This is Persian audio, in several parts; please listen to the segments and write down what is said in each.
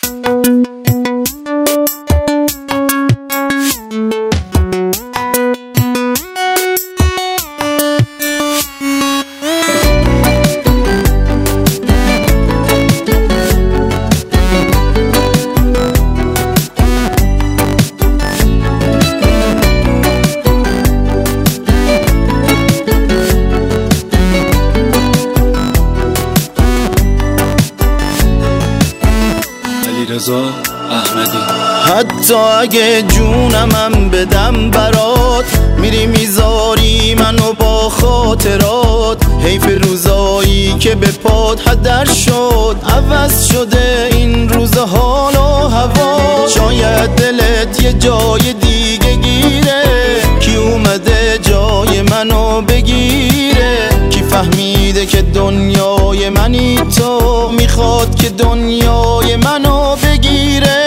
رضا احمدی. حتی اگه جونمم بدم برات، میری میذاری منو با خاطرات. حیف روزایی که به پات هدر شد، عوض شده این روز حال و هوا. شاید دلت یه جای دیگه گیره، کی اومده جای منو بگیره؟ کی فهمیده که دنیای منی تو، میخواد که دنیای منو بگیره؟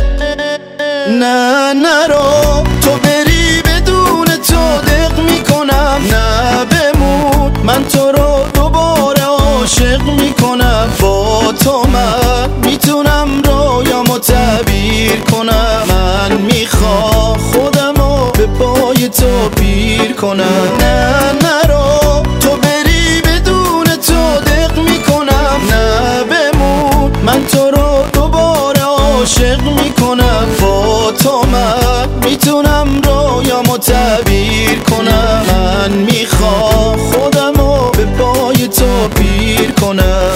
نه نرو تو بری، بدون تو دق میکنم. نه بمون، من تو رو دوباره عاشق میکنم. با تو من میتونم رویامو تعبیر کنم. من میخوام خودمو به پای تو پیر کنم. نه نرو تو بری، بدون تو دق میکنم. نه بمون، من تو رو دوباره عاشق میکنم. با تو من میتونم رویامو تعبیر کنم. من میخوام خودمو به پای تو پیر کنم.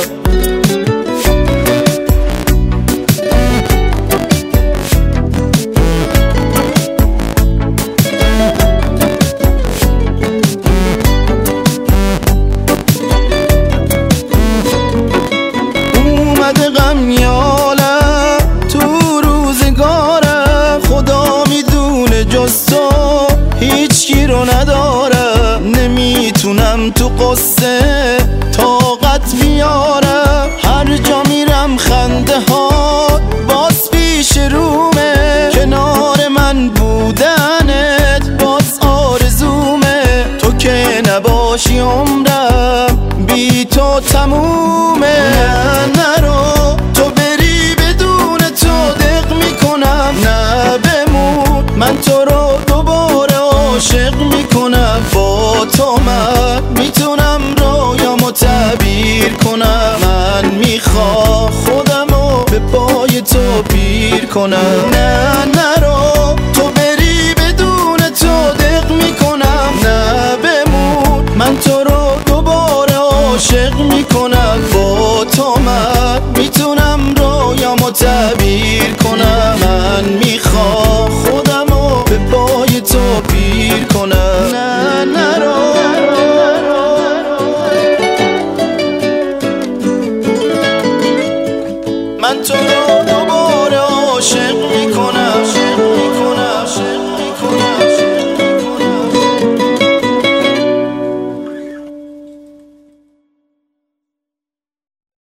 اومده غم یالم تو روزگارم، خدا میدونه جز تو هیچ کی رو ندارم. نمیتونم تو قصه طاقت بیارم، هر جا میرم خنده ها باز پیش رومه. کنار من بودنت باز آرزومه، تو که نباشی عمرم بی تو تمومه. نرو تو بری، بدون تو دق میکنم. نه بمون، من تو رو دوباره عاشق میکنم. با تو من میتونم رویامو تعبیر کنم. من میخوام خودمو به پای تو پیر کنم. نه نرو تو بری، بدون تو دق میکنم. نه بمون، من تو رو دوباره عاشق میکنم. با تو من میتونم رویامو تعبیر کنم. من میخوام خودمو به پای تو پیر کنم. نه نرو من تو رو